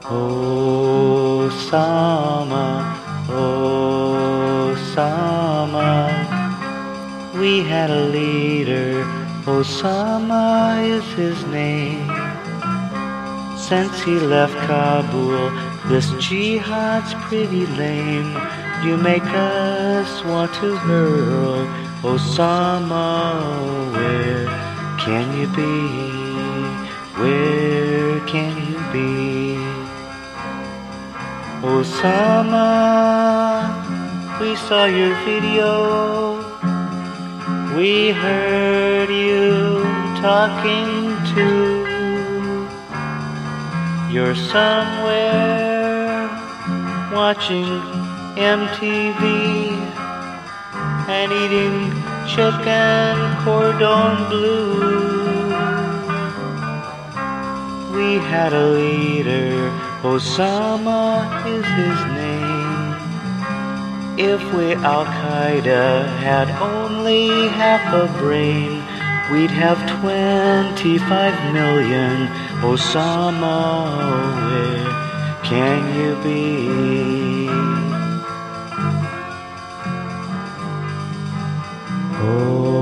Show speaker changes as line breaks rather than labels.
Osama, Osama. We had a leader, Osama is his name. Since he left Kabul, this jihad's pretty lame. You make us want to hurl, Osama, where can you be? Where can you be? Osama, we saw your video. We heard you talking to. You're somewhere watching MTV and eating chicken cordon bleu. We had a leader, Osama is his name. If we Al-Qaeda had only half a brain, we'd have 25 million. Osama, where can you be? Oh.